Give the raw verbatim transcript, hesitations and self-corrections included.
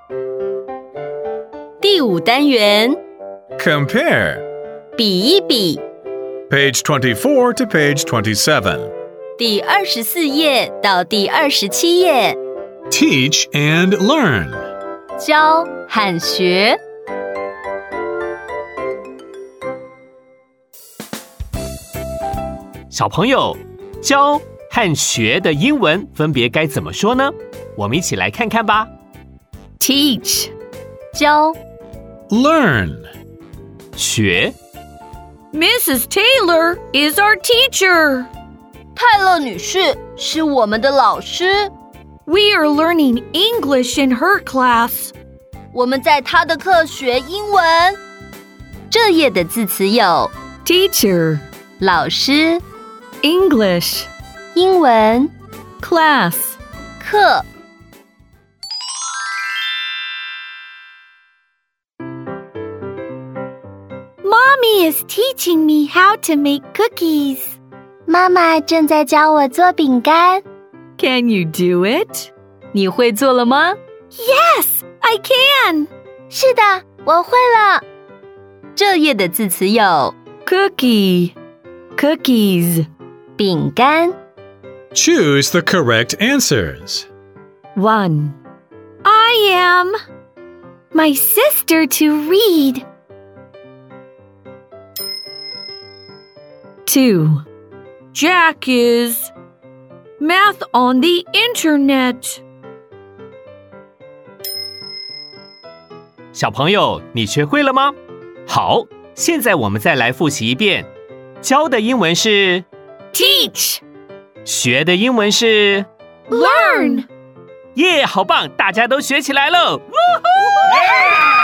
第五单元 Compare 比一比 Page twenty-four to page twenty-seven 第二十四页到第二十七页 Teach and learn 教和学小朋友，教和学的英文分别该怎么说呢？我们一起来看看吧。 Teach 教 Learn 学 Missus Taylor is our teacher. 泰勒女士是我们的老师。 We are learning English in her class. 我们在她的课学英文。这页的字词有 Teacher, 老师、 English, 英文、 class. 课。 Mommy is teaching me how to make cookies. 妈妈正在教我做饼干。 Can you do it? 你会做了吗？ Yes, I can. 是的，我会了。 这页的字词有 Cookie, cookies. 饼干。 Choose the correct answers. One, I am my sister to read. two, Jack is math on the internet. 小朋友，你学会了吗？好，现在我们再来复习一遍。教的英文是 Teach, 学的英文是 learn. 耶，好棒，大家都学起来了！ Woohoo!